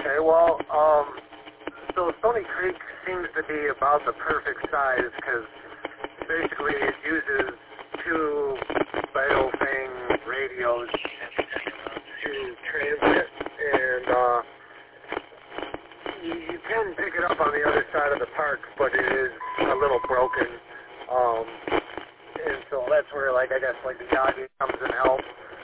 Okay, well, so Stony Creek seems to be about the perfect size because basically it uses two Baofeng radios to transmit, and you can pick it up on the other side of the park, but it is a little broken, and so that's where, like, I guess, like, the Yagi comes and helps,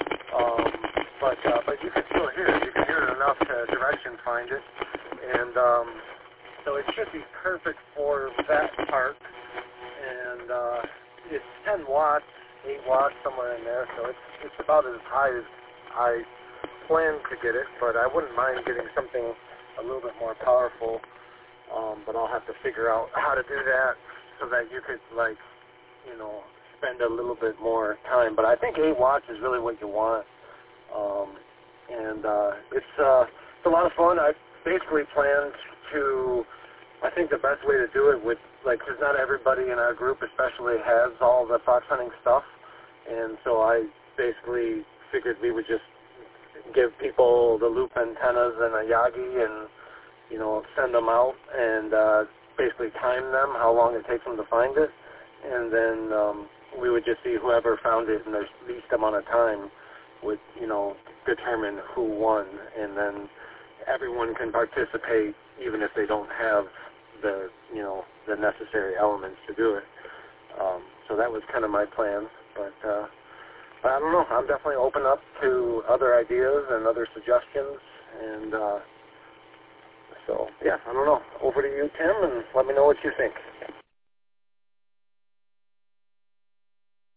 but you can still hear it. You can hear it enough to direction find it, and so it should be perfect for that park, and it's 10 watts, 8 watts, somewhere in there, so it's about as high as I plan to get it, but I wouldn't mind getting something a little bit more powerful, but I'll have to figure out how to do that so that you could, like, you know, spend a little bit more time. But I think 8 watts is really what you want, and it's a lot of fun. I basically planned to, I think the best way to do it would, like, because not everybody in our group especially has all the fox hunting stuff, and so I basically figured we would just give people the loop antennas and a Yagi and, you know, send them out and basically time them, how long it takes them to find it, and then we would just see whoever found it in the least amount of time would, you know, determine who won, and then everyone can participate even if they don't have the, you know, the necessary elements to do it. So that was kind of my plan, but I don't know. I'm definitely open up to other ideas and other suggestions, and so, yeah, I don't know. Over to you, Tim, and let me know what you think.